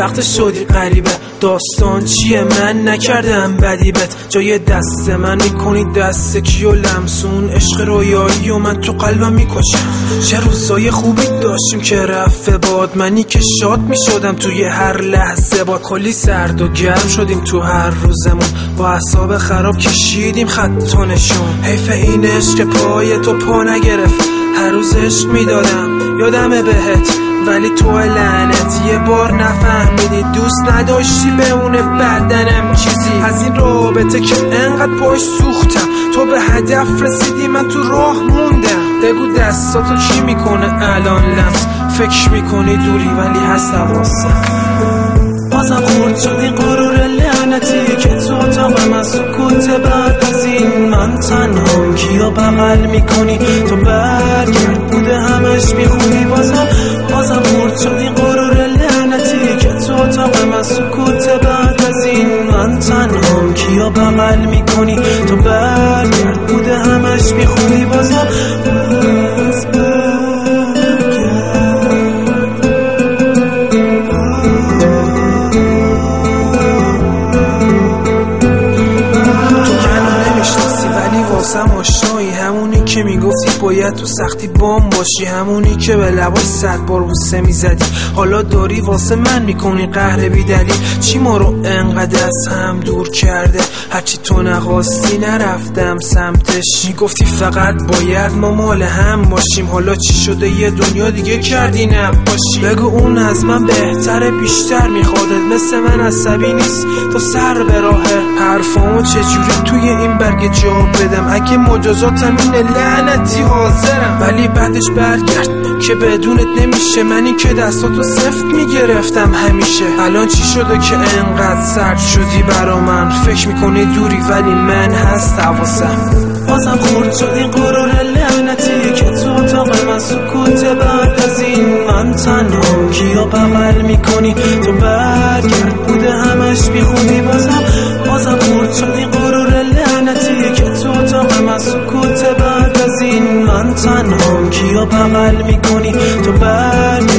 وقت شدی غریبه، داستان چیه؟ من نکردم بدی بهت، جای دست من میکنی دست کیو لمسون، عشق رویایی و من تو قلبم میکشم. چه روزای خوبی داشتیم که رفته باد، منی که شاد میشدم توی هر لحظه باد. کلی سرد و گرم شدیم تو هر روزمون، با اعصاب خراب کشیدیم خط و نشون. حیف این عشق پای تو پا نگرفت، هر روز عشق میدادم یادمه بهت، ولی تو لعنت یه بار نفهمیدی، دوست نداشتی بمونه بدنم چیزی از این رابطه که انقدر پاش سوختم. تو به هدف رسیدی من تو راه موندم، بگو دستاتو چی میکنه الان لمس، فکر میکنی دوری ولی هست حواسم. بازم خورد شدی غرور لعنتی که تو اتاقم از سکوت بعد از این من تنهام، کیو بغل میکنی تو برگرد بوده همش میخونی. بازم خورد شدی غرور لعنتی که تو اتاقم از سکوت بعد از این من تنهام، کیو بغل میکنی تو برگرد بوده همش میخونی. بازم واسم آشنایی، همونی که میگفتی باید تو سختی بام باشی، همونی که به لباش 100 بار بوسه میزدی، حالا داری واسه من میکنی قهر بی دلیل. چی ما رو انقدر از هم دور کرده؟ هرچی تو نخواستی نرفتم سمتش، میگفتی فقط باید ما مال هم باشیم، حالا چی شده یه دنیا دیگه کردی نباشی؟ بگو اون از من بهتره بیشتر میخوادت، مثل من عصبی نیست تا سر به راهه. حرفامو چجوری توی این برگ جا بدم؟ اگه مجازاتم اینه لعنتی حاضرم، ولی بعدش برگرد که بدونت نمیشه، منی که دستاتو سفت میگرفتم همیشه. الان چی شده که انقدر سرد شدی برا من؟ فکر میکنی دوری ولی من هست حواسم. بازم خورد شدی غرور لعنتی که تو اتاقم از سکوت بعد از این من تنهام، کیو بغل میکنی تو برگرد بوده همش بیخونی. بازم خورد شدی غرور لعنتی که تو اتاقم از سکوت بعد از این من تنهام، کیو بغل میکنی تو برگرد